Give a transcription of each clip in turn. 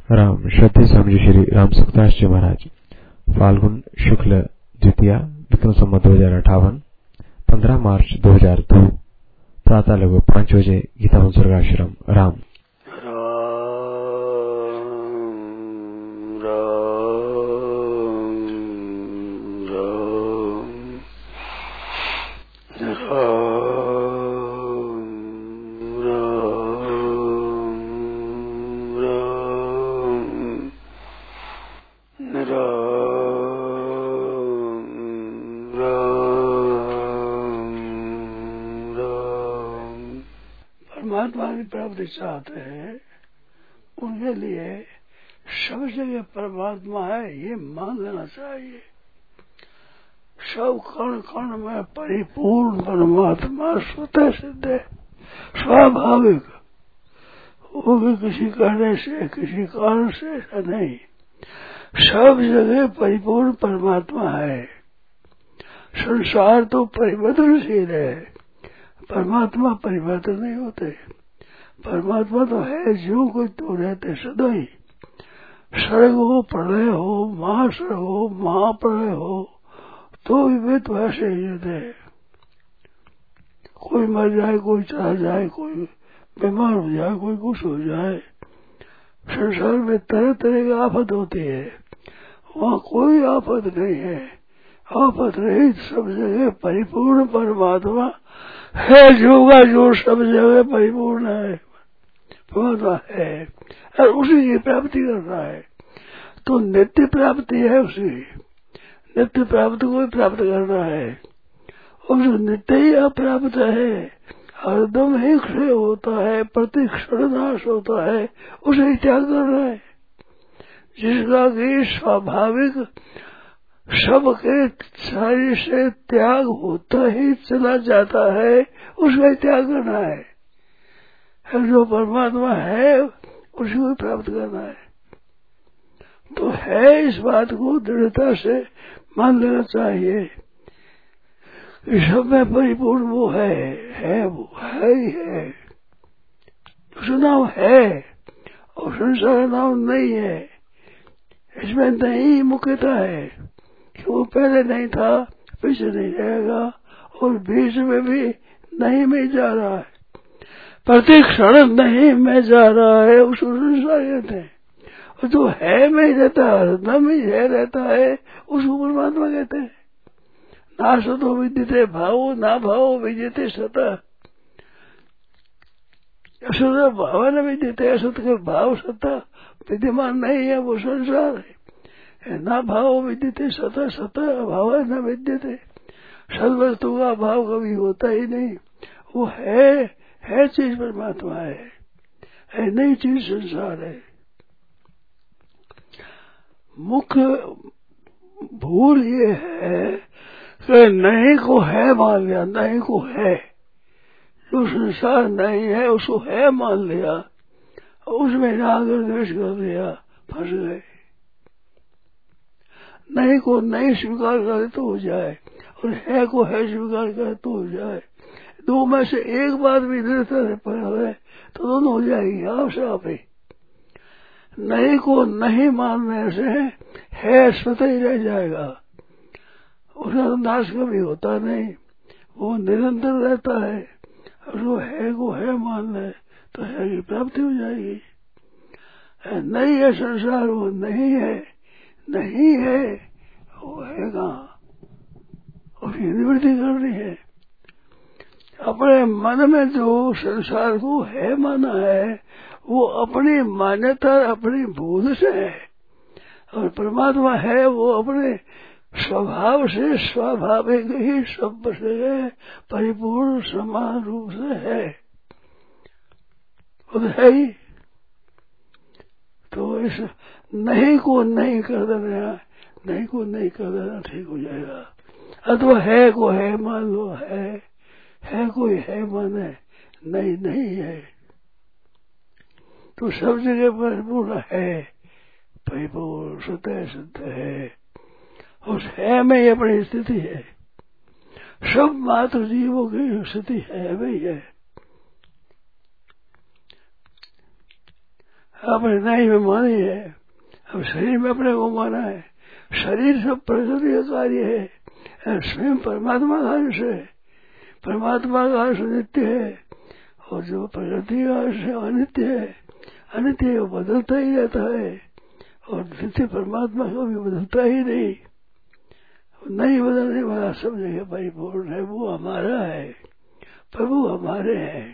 राम श्रद्धे समझ श्री राम सुखदास जी महाराज फाल्गुन शुक्ल द्वितीया विक्रम संवत 2058 15 मार्च 2002 प्रातः लगभग 5 बजे गीता स्वर्गाश्रम राम परमात्मा की प्राप्ति चाहते हैं उनके लिए सब जगह परमात्मा है ये मान लेना चाहिए। सब कण कण में परिपूर्ण परमात्मा स्वतः सिद्ध है, स्वाभाविक। वो भी किसी कहने से किसी कारण से ऐसा नहीं, सब जगह परिपूर्ण परमात्मा है। संसार तो परिवर्तनशील है, परमात्मा परिवर्तन नहीं होते। परमात्मा तो है जो कोई तो रहते सदा ही। सर्ग हो, प्रलय हो, महासर्ग हो, महाप्रलय हो, तो भी वे तो ऐसे ही रहते हैं। कोई मर जाए, कोई चला जाए, कोई बीमार हो जाए, कोई कुछ हो जाए। संसार में तरह तरह की आफत होती है, वहाँ कोई आफत नहीं है। आफत रहित सब जगह परिपूर्ण परमात्मा है, जोगा जो सब जगह परिपूर्ण है परमात्मा है, और उसी की प्राप्ति करना है। तो नित्य प्राप्ति है, उसी नित्य प्राप्ति को ही प्राप्त करना है। और जो नित्य ही अप्राप्त है, हरदम ही क्षय होता है, प्रति क्षण नाश होता है, उसे त्याग करना है। जिसका कि स्वाभाविक सबके शरीर से त्याग होता ही चला जाता है, उसका त्याग करना है। जो परमात्मा है उसी को प्राप्त करना है। तो है, इस बात को दृढ़ता से मान लेना चाहिए कि सब में परिपूर्ण वो है, वो है ही है। उसका नाम है और संसार का नाम नहीं है। इसमें नहीं मुख्यता है कि वो पहले नहीं था, पीछे नहीं रहेगा, और बीच में भी नहीं में जा रहा है। प्रति क्षण नहीं में जा रहा है, उसको संसार कहते हैं। और जो है में रहता है, न में है रहता है, उसको परमात्मा कहते हैं। ना सतो विद्यते भावो ना भावो विद्यते सतः। असत भाव न विद्यते, असत का भाव सतः विद्यमान नहीं है, वो संसार है। ना भाव विद्यते सतः, सतः अभाव न विद्यते। सद्वस्तु का भाव कभी होता ही नहीं। वो है चीज परमात्मा है नई चीज संसार है। मुख्य भूल ये है कि नहीं को है मान लिया, नहीं को है। जो संसार नहीं है उसको है मान लिया, उसमें राग द्वेष कर दिया, फंस गए। नहीं को नहीं स्वीकार करे तो हो जाए, और है को है स्वीकार करे तो हो जाए। दो में से एक बात भी निरंतर पर है तो दोनों हो जाएगी आप ही। नहीं को नहीं मानने से है स्वतः ही रह जाएगा, उसका नाश कभी होता नहीं, वो निरंतर रहता है। और वो है को है मान ले तो है की प्राप्ति हो जाएगी। नहीं है संसार, वो नहीं है, नहीं है वो है कहाँ, उसकी निवृत्ति करनी है। अपने मन में जो संसार को है माना है, वो अपनी मान्यता अपनी बोध से है। और परमात्मा है वो अपने स्वभाव से स्वाभाविक ही सब से परिपूर्ण समान रूप से है, वो है ही। तो इस नहीं को नहीं कर देना, नहीं को नहीं कर देना ठीक हो जाएगा। अथवा है को है मान लो, है कोई है माने नहीं है, तो सब जगह परिपूर्ण है, परिपूर्ण स्वतः सिद्ध है। उस है में ही अपनी स्थिति है। सब मात्र जीवों की स्थिति है वही है। अपने नहीं में मानी है, अब शरीर में अपने को माना है। शरीर सब प्रकृति का कार्य है, स्वयं परमात्मा का अंश है। परमात्मा का अंश नित्य है और जो प्रकृति का अंश है अनित्य है। अनित्य वो बदलता ही रहता है और नित्य परमात्मा को भी बदलता ही नहीं। नहीं बदलने वाला सब जगह परिपूर्ण है। वो हमारा है, प्रभु हमारे हैं।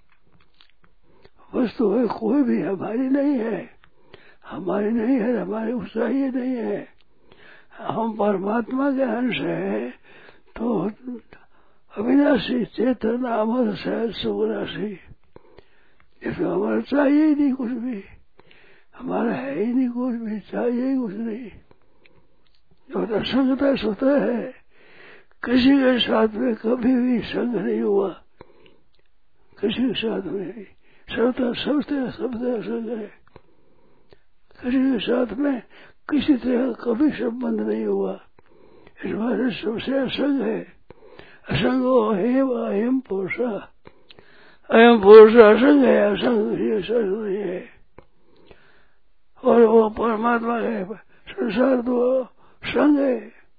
वस्तु है कोई भी हमारी नहीं है, हमारी नहीं है, हमारे को चाहिए नहीं है। हम परमात्मा के अंश हैं तो अविनाशी चेतन अमर सहज सुविनाशी। इसमें हमारा चाहिए ही नहीं कुछ भी, हमारा है ही नहीं कुछ भी, चाहिए ही कुछ नहीं। और असंगता स्वतः है, किसी के साथ में कभी भी संग नहीं हुआ, किसी के साथ में स्वतः सबसे असंग है। किसी के साथ में किसी तरह कभी संबंध नहीं हुआ, इस बारे सबसे असंग है। असंगो अयम पुरुष, अयम पुरुष असंग है, असंग ये संग नहीं है। और वो परमात्मा है, संसार तो संग है।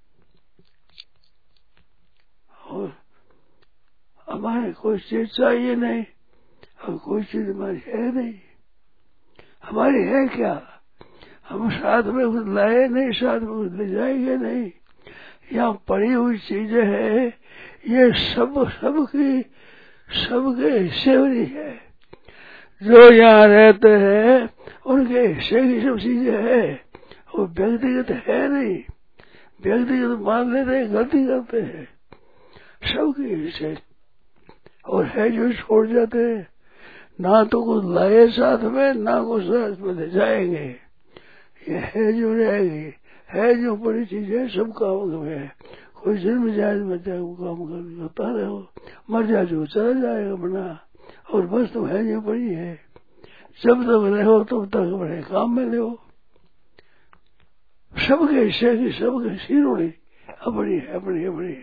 और हमारे कोई चीज चाहिए नहीं और कोई चीज हमारी है नहीं। हमारी है क्या? हम साथ में कुछ लाए नहीं, साथ में कुछ ले जाएंगे नहीं। यहाँ पड़ी हुई चीजें है, ये सबके हिस्से वाली है। जो यहाँ रहते हैं उनके हिस्से की सब चीजें है, वो व्यक्तिगत है नहीं। व्यक्तिगत मान लेते हैं, गलती करते हैं। सबके हिस्से और है जो छोड़ जाते हैं, ना तो कुछ लाए साथ में, ना कुछ साथ में ले जाएंगे। ये है जो रहेगी, है जो बड़ी चीज है, सब काम है। कोई जन्म जाए बच्चा को काम करता रहो, मर जाए जो चला जाएगा बना। और बस तो है जो बड़ी है, जब तक रहो तब तक बड़े काम में लो। सबके हिस्से की सबके सिरोड़ी अपनी है, अपनी अपनी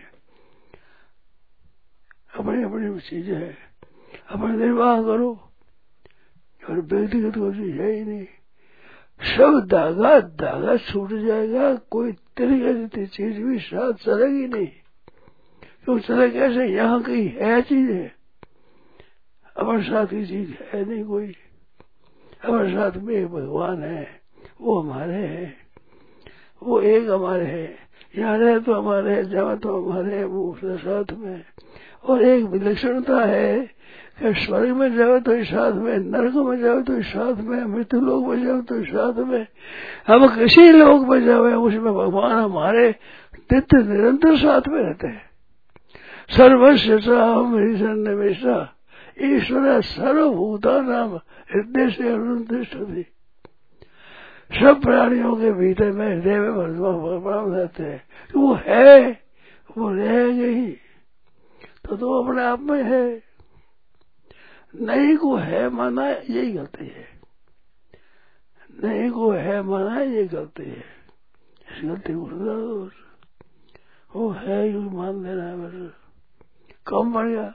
अपनी अपनी चीजें है। अपने निर्वाह करो और व्यक्तिगत कोई चीज है ही नहीं। सब धागा छूट जाएगा, कोई तरीके चीज भी साथ चलेगी नहीं। क्यों चले कैसे? यहाँ कहीं है चीज है, हमारे साथ की चीज है नहीं कोई। हमारे साथ में भगवान है, वो हमारे हैं, वो एक हमारे हैं। यहाँ रहे तो हमारे है, जहाँ तो हमारे है, वो उसके साथ में। और एक विलक्षणता है कि स्वर्ग में जाओ तो साथ में, नरक में जाओ तो साथ में, मृत्यु लोक में जाओ तो साथ में। हम किसी लोक में जाए उसमें भगवान हमारे नित्य निरंतर साथ में रहते हैं। सर्वस्व सन्निवेशा ईश्वर सर्वभूता नाम हृदय से अनुष्ठित। सब प्राणियों के भीतर में हृदय में भगवान रहते हैं। वो है, वो रहेंगे ही, तो अपने आप में है। नहीं को है माना यही गलती है, नहीं को है माना ये गलती है। इस गलती को सुधार दो। वो है यू मान लेना है, बस कम बढ़ गया।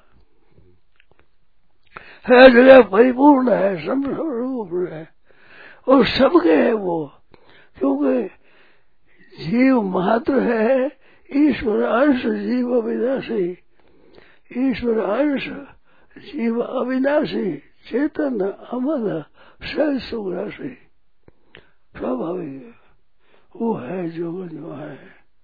है जगह परिपूर्ण है, सब रूप है और सबके है वो। क्योंकि जीव मात्र है, ईश्वर अंश जीव अविनाशी। ईश्वर अंश जीव अविनाशी, चेतन अमर सहज सुराशी। स्वाभाविक वो है जो है।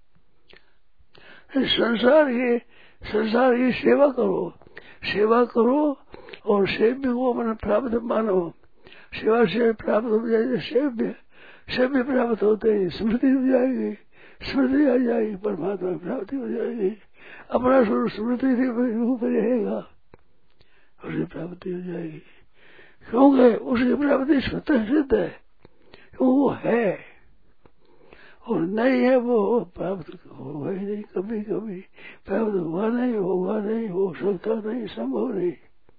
संसार की सेवा करो और सेव्य को अपना प्राप्त मानो। सेवा से प्राप्त हो जाएगी, सेव्य प्राप्त होते ही स्मृति हो जाएगी, स्मृति आ जाएगी, परमात्मा प्राप्ति हो जाएगी। अपना स्वरूप स्मृति से रूप रहेगा, उसकी प्राप्ति हो जाएगी। क्योंकि उसकी प्राप्ति स्वतः सिद्ध है, वो है और नहीं है वो प्राप्त होगा ही नहीं। कभी कभी प्राप्त हुआ नहीं, होगा नहीं, हो सकता नहीं, संभव नहीं।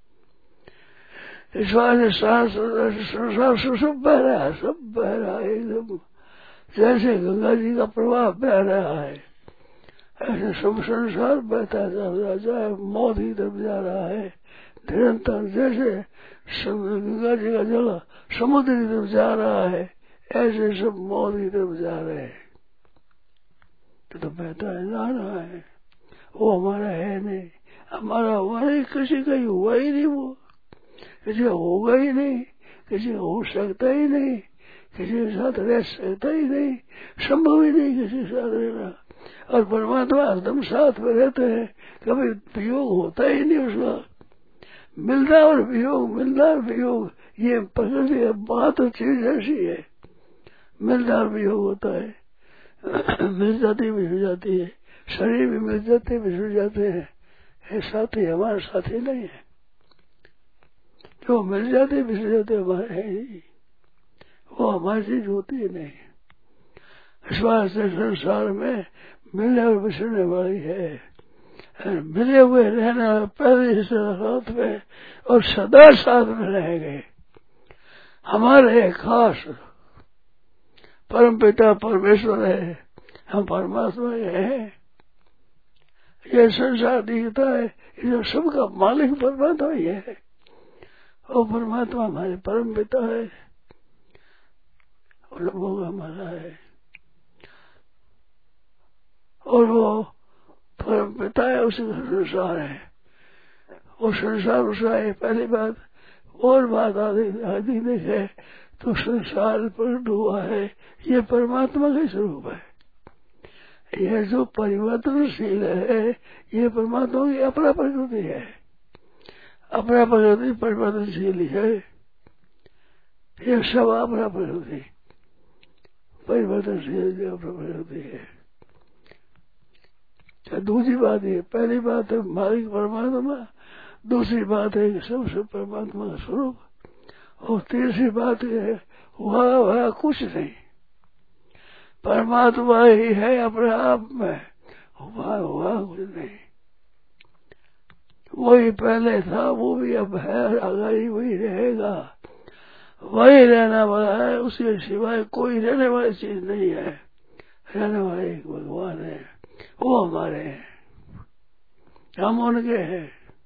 इस बार संसार सब बह रहा है, सब बह रहा है एकदम जैसे गंगा जी का प्रवाह बह रहा है, ऐसे सब संसार बहता जा रहा है। मौत की तरफ जा रहा है निरंतर। जैसे गंगा जी का जल समुद्र की तरफ जा रहा है, ऐसे सब मौत की तरफ जा रहे हैं। तो बहता है जा रहा है, वो हमारा है नहीं, हमारा हुआ नहीं, किसी का हुआ ही नहीं, वो किसी का होगा ही नहीं, किसी का हो सकता ही नहीं, किसी के साथ रह सकता ही नहीं, संभव ही नहीं किसी के साथ रहना। और परमात्मा हरदम साथ में रहते हैं, कभी वियोग होता ही नहीं उसका। मिलना और वियोग, मिलना और वियोग, ये प्रकृति है, बात और चीज ऐसी है। मिलना और वियोग होता है, मिल जाती बिछड़ जाती है, शरीर भी मिल जाते बिछड़ जाते हैं, ये साथी हमारे साथी नहीं है। जो मिल जाते बिछड़ जाते हमारे है नहीं, वो हमारी चीज होती है नहीं। इस बात से संसार में मिलने और बिछड़ने वाली है, मिले हुए रहना पहले साथ में और सदा साथ में रहेंगे। हमारे खास परम पिता परमेश्वर है, हम परमात्मा हैं। ये संसार दिखता है, ये सबका मालिक परमात्मा ही है, और परमात्मा हमारे परम पिता है और लोगों का हमारा है। और वो परम पिता है, उसी का संसार है, वो संसार उसका है। पहली बात और बात आदि देखे तो संसार प्रकट हुआ है, ये परमात्मा का स्वरूप है। यह जो परिवर्तनशील है, ये परमात्मा की अपना प्रकृति है, अपना प्रकृति परिवर्तनशील है। ये सब अपना प्रकृति परिवर्तनशील अपना प्रकृति है। दूसरी बात है, पहली बात है मालिक परमात्मा, दूसरी बात है सबसे परमात्मा का स्वरूप, और तीसरी बात है वह कुछ नहीं, परमात्मा ही है अपने आप में, वह कुछ नहीं। वही पहले था, वो भी अब है, आगे वही रहेगा, वही रहने वाला है, उसके सिवाय कोई रहने वाली चीज नहीं है। रहने वाले एक भगवान है, वो हमारे हैं, हम उनके हैं।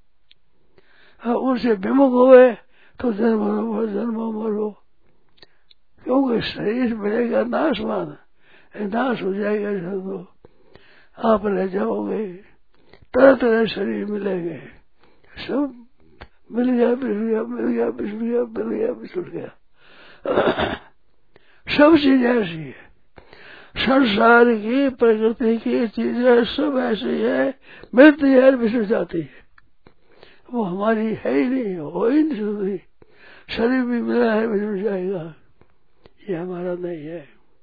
उनसे विमुख हुए तो जन्म मरो, क्योंकि शरीर मिलेगा नाशवान, नाश हो जाएगा तो आप रह जाओगे, तरह तरह शरीर मिलेंगे, सब मिल गया बिछड़ गया, मिल गया बिछड़ गया, मिल गया बिछड़ गया। सब चीज ऐसी है, संसार की प्रकृति की चीजें सब ऐसी है, मिलती है बिछड़ जाती है, वो हमारी है ही नहीं, हो ही नहीं सकती। शरीर भी मिला है बिछड़ जाएगा, ये हमारा नहीं है।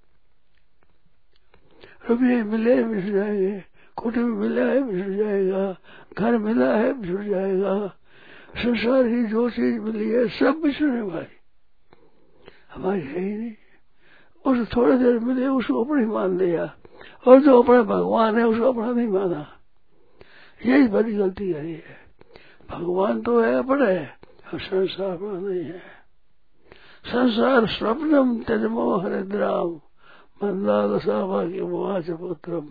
रुपये मिले बिछड़ जाएंगे, कुटुंब मिला है बिछड़ जाएगा, घर मिला है बिछड़ जाएगा, संसार की जो चीज मिली है सब बिछड़ने वाली, हमारी है ही नहीं। उस थोड़ी देर मिले उसको अपनी मान लिया, और जो अपना भगवान है उसको अपना नहीं माना, यही बड़ी गलती है। भगवान तो है अपने, और संसार अपना नहीं है। संसार स्वप्नम त्यजमो हरिद्राम मंदाल साभाग्य मोहाच पुत्रम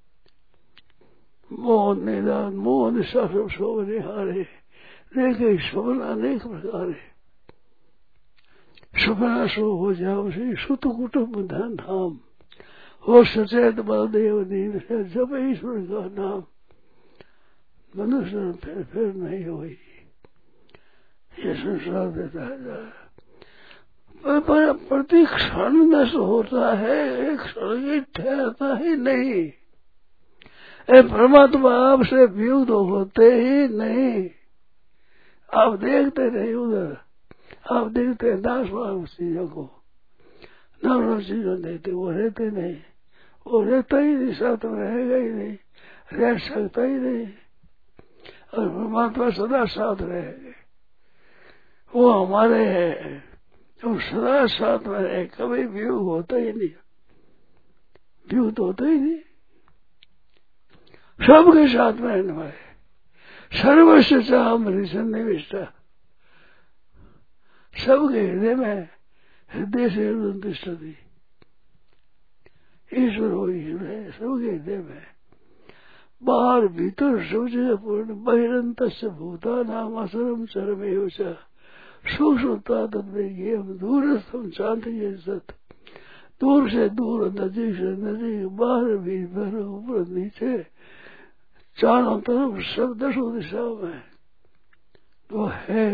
मोह निदान मोह निशा सब शोभने हारे, देखे स्वप्न अनेक प्रकार है। स्वप्ना सो हो जाओ श्री सुत कुटुंब धन धाम, हो सचेत बलदेव नींद से जब ईश्वर का नाम, मनुष्य फिर नहीं हुई। ये संसार देता है, पर प्रति क्षण नष्ट होता है, एक क्षण ही ठहरता ही नहीं। परमात्मा आपसे वियुक्त होते ही नहीं, आप देखते नहीं उधर, आप देखते नाशवान चीजों को, नाशवान चीजों देखते, वो रहते नहीं, वो रहता ही नहीं, साथ में रहेगा ही नहीं, रह सकता ही नहीं। और परमात्मा सदा साथ रहेंगे, वो हमारे हैं, तो सदा साथ में रहे, कभी वियोग होता ही नहीं, वियुक्त होता ही नहीं, सबके साथ में रहने वाले, सर्वस्व चाहम निविष्टा, सबके हृदय में, हृदय से तिष्ठति, ईश्वर हो ईश्वर सबके हृदय में, बाहर भीतर सब जगह पूर्ण, बहिरंत भूता नाम असरम चरमेव च सूक्ष्म में ये दूरस्थ हम चांद के सत, दूर से दूर, नजीक से नजीक, बाहर भी भर, ऊपर नीचे, चारों तरफ सब दसों दिशा में वो है,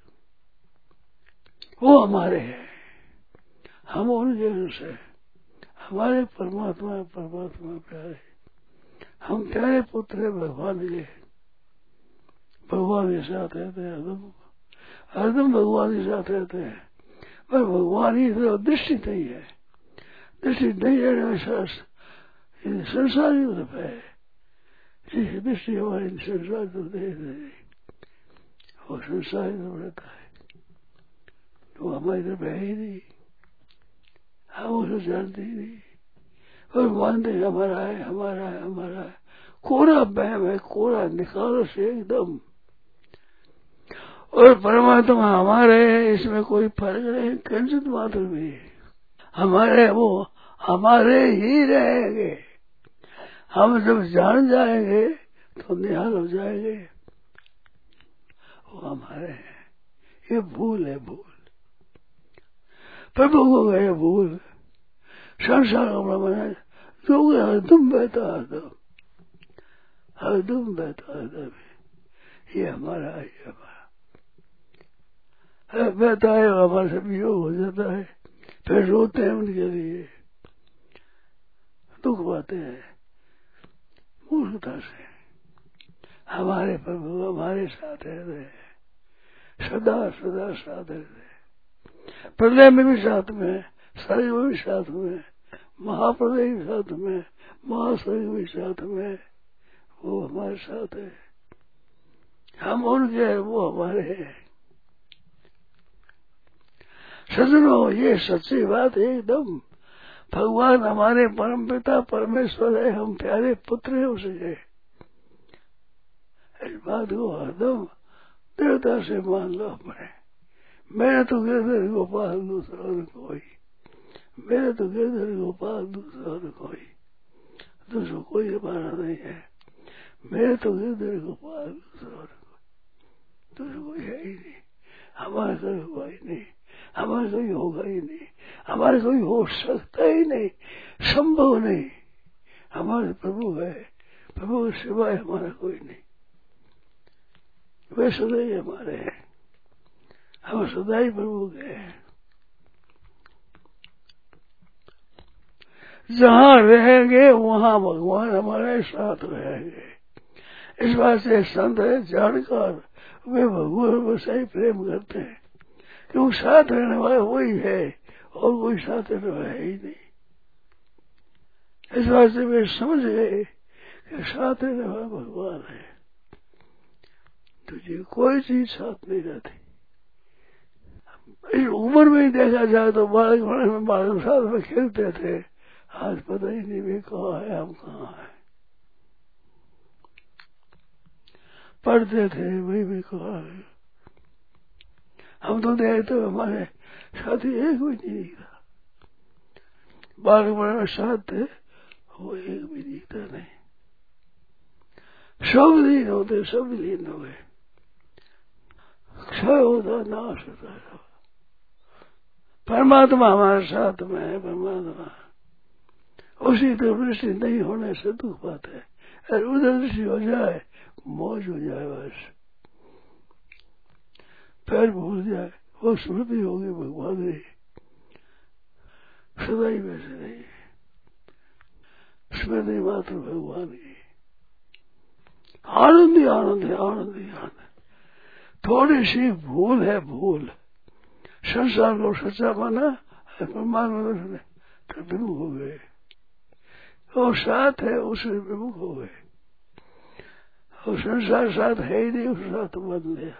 वो हमारे हैं, हम उनके से हमारे परमात्मा प्यारे, हम प्यारे पुत्र है भगवान के, भगवान के साथ रहते हैं, हरदम भगवान के साथ रहते हैं, पर भगवान ही तो दृष्टि नहीं है, दृष्टि नहीं रहने में संसार ही तरफ है, जिसकी दृष्टि हमारी संसार तो दे वो संसार ही तो रहता है, तो हमारी तरफ है ही नहीं, हम उसे जानते ही नहीं, और मानते हमारा है, हमारा है, हमारा है, कोरा बहम है, कोरा निकालो से एकदम, और परमात्मा हमारे है, इसमें कोई फर्क नहीं, किंचित मात्र भी हमारे, वो हमारे ही रहेंगे, हम जब जान जाएंगे तो निहाल हो जाएंगे, वो हमारे हैं, ये भूल है, भूल प्रभु को गए, भूल संसार का ब्रह्म जो हरदम बहता, हरदम बहता, हरदम ये हमारा है, ये हमारा बहता है, हमारे से वियोग हो जाता है, फिर रोते हैं उनके लिए, दुख पाते हैं, मूर्खता से, हमारे प्रभु हमारे साथ रहते हैं, सदा सदा साथ रहते हैं, प्रलय में भी साथ में, सर्ग में भी साथ में, महाप्रलय भी साथ में, महासर्ग भी साथ में, वो हमारे साथ है, हम उनके हैं, वो हमारे हैं। सज्जनों, ये सच्ची बात है एकदम, भगवान हमारे परम पिता परमेश्वर है, हम प्यारे पुत्र हैं उसके, इस बात को हरदम दृढ़ता से मान लो अपने, मेरे तो गिरधर गोपाल दूसरा और कोई, मेरे तो गिरधर गोपाल दूसरा और कोई, दूसरा कोई हमारा नहीं है, मेरे तो गिरधर गोपाल दूसरा और कोई, दूसरा कोई है ही नहीं, हमारा कोई हुआ ही नहीं, हमारा कोई होगा ही नहीं, हमारा कोई हो सकता ही नहीं, संभव नहीं, हमारे प्रभु है, प्रभु के सिवाय हमारा कोई नहीं, वे सदा ही हमारे हैं, हम सदा ही प्रभु के हैं, जहाँ रहेंगे वहाँ भगवान हमारे साथ रहेंगे, इस बात से संत है जानकर वे भगवान को सही प्रेम करते हैं, क्योंकि साथ रहने वाला वही है और कोई साथ रहने वाला है ही नहीं, इस बात से वे समझ गए कि साथ रहने वाला भगवान है, तुझे कोई चीज साथ नहीं रहती, इस उम्र में ही देखा जाए तो बालक में बालक साथ में खेलते थे, आज पता ही नहीं वे कहाँ है, हम कहाँ है, पढ़ते थे वही भी कहाँ है, हम तो देखते हमारे साथी एक भी नहीं दिखता, बालक में साथ थे वो एक भी दिखता नहीं, सब लीन होते, सब लीन हो गए, क्षय होता, नाश होता है, परमात्मा हमारे साथ में है, परमात्मा उसी तरफ दृष्टि नहीं होने से दुख पाते है, और उधर दृष्टि हो जाए मौज हो जाए, बस पैर भूल जाए, वो स्मृति होगी भगवान की, सदा ही वैसे नहीं, स्मृति मात्र भगवान की, आनंद ही आनंद है, आनंद ही आनंद, थोड़ी सी भूल है, भूल संसार को सच्चा माना, परमात्मा तो विमुख हो गए, वो साथ है उससे विमुख हो गए, और संसार साथ है ही नहीं, उसके साथ मान लिया,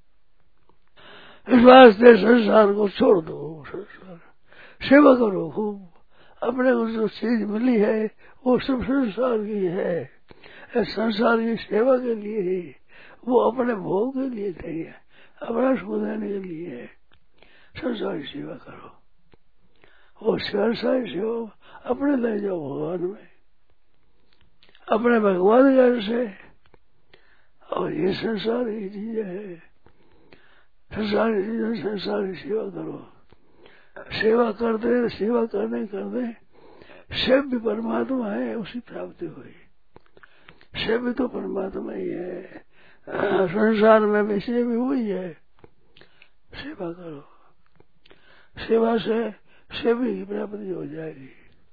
इस वास्ते संसार को छोड़ दो, संसार सेवा करो खूब, अपने को जो चीज मिली है वो सब संसार की है, संसार की सेवा के लिए ही, वो अपने भोग के लिए नहीं है, अपना सुख देने के लिए है, संसार की सेवा करो, वो संसार की सेवा अपने ले जाओ भगवान में, अपने भगवान ज्ञान से, और ये संसार की चीजें है, संसार की सेवा करो। सेवा करते शिव भी परमात्मा है, उसी प्राप्ति हुई। शिव भी तो परमात्मा ही है, संसार में भी शिव भी हुई है। सेवा करो, सेवा से शिव की प्राप्ति हो जाएगी।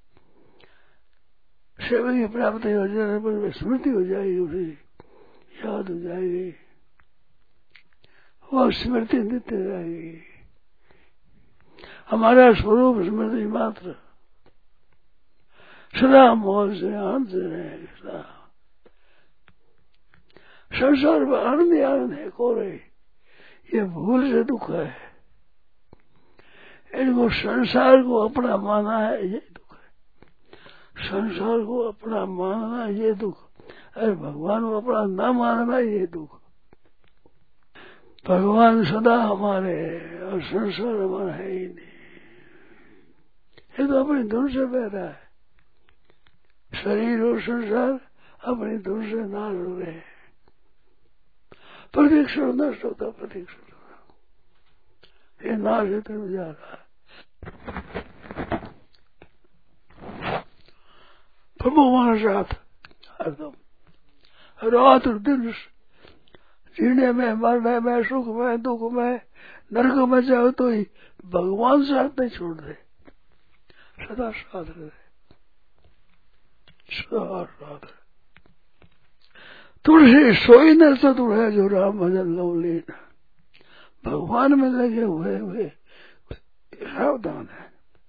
शिव की प्राप्ति हो जाने पर स्मृति हो जाएगी, उसी याद हो जाएगी, वो स्मृति नित्य रहेगी। हमारा स्वरूप स्मृति मात्र, सदा मौज से आनंद से रहेंगे। सदा संसार में आनंद है, कोरे ये भूल से दुख है। इनको संसार को अपना माना है, ये दुख है। संसार को अपना मानना ये दुख, अरे भगवान को अपना न मानना ये दुख। भगवान सदा हमारे और संसार हमारा है ही नहीं। ये तो अपनी धुन से बह रहा है, शरीर और संसार अपनी धुन से नाश हो रहे हैं। प्रतीक्षण नष्ट होता, प्रतीक्षण ये नाश इतने जा रहा है। प्रभु हमारे साथ हरदम, रात और दिन, जीने में, मरने में, सुख में, दुख में, नरक में जाओ तो ही भगवान साथ नहीं छोड़ दे, सदा साथ रहे, सदा साथ रहे। तुलसी सोई न चतुर है जो राम भजन लवलीन, भगवान में लगे हुए सावधान है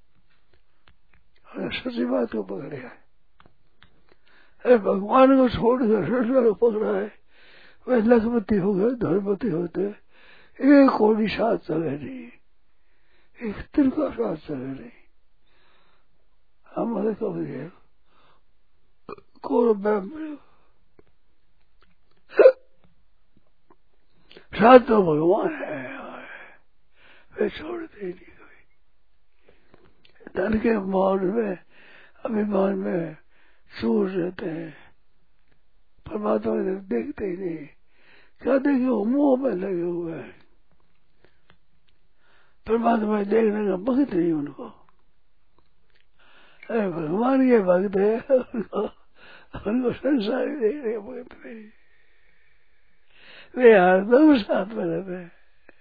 और सच्ची बात को पकड़े है। अरे भगवान को छोड़कर संसार को पकड़ा है, वे लखपति हो गए, धर्मपति होते, एक कोड़ी साथ चले नहीं, एक तिरका साथ चले नहीं। हमारे कभी को साथ तो भगवान है, वे छोड़ते ही नहीं कभी। धन के मोह में, अभिमान में चूर रहते हैं, परमात्मा ने देखते ही नहीं। कहते कि वो मोह में लगे हुए हैं, परमात्मा देखने का वक्त नहीं उनको। अरे भगवान के भक्त है, उनको संसार देखने का वक्त नहीं, वे हरदम साथ में रहते हैं।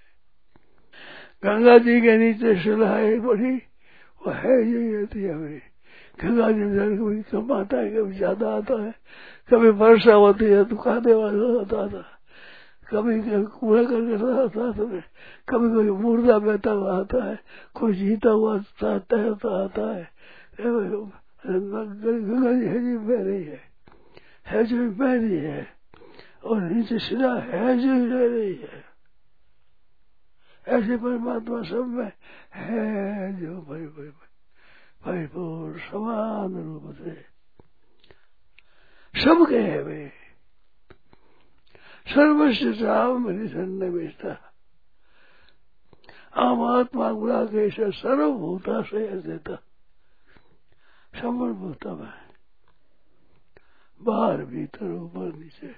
गंगा जी के नीचे सुलहाई पड़ी, वो है यही रहती है हमें। गंगा जी में कभी कम आता है, कभी ज्यादा आता है, कभी वर्षा होती है तो खाने वाला होता था, कभी कूड़ा करके आता है, कभी कोई मुर्दा बहता हुआ आता है, कोई जीता हुआ आता है। गंगा जी है जी बह रही है जो बह रही है, और नीचे सिरा है जो रह रही है। ऐसे परमात्मा सब में है जो परिपूर्ण समान रूप से सबके है। वे सर्वस्व राम निसन्न बेचता, आम आत्मा गुड़ा के सर्वभूता से देता, समभूता में बाहर भीतर ऊपर नीचे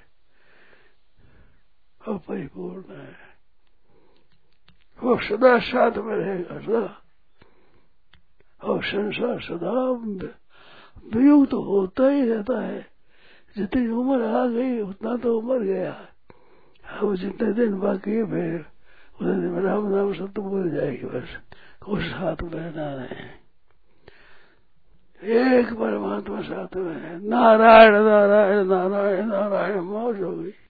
परिपूर्ण है। वो सदा साथ में रहेगा, सदा। और संसार सदा वियुक्त होता ही रहता है। जितनी उम्र आ गई उतना तो उम्र गया, अब जितने दिन बाकी है फिर उतने दिन राम नाम सब तो भूल जाएगी, बस कुछ साथ में रहना नहीं। एक परमात्मा साथ में है, नारायण नारायण नारायण नारायण, मौज हो गई।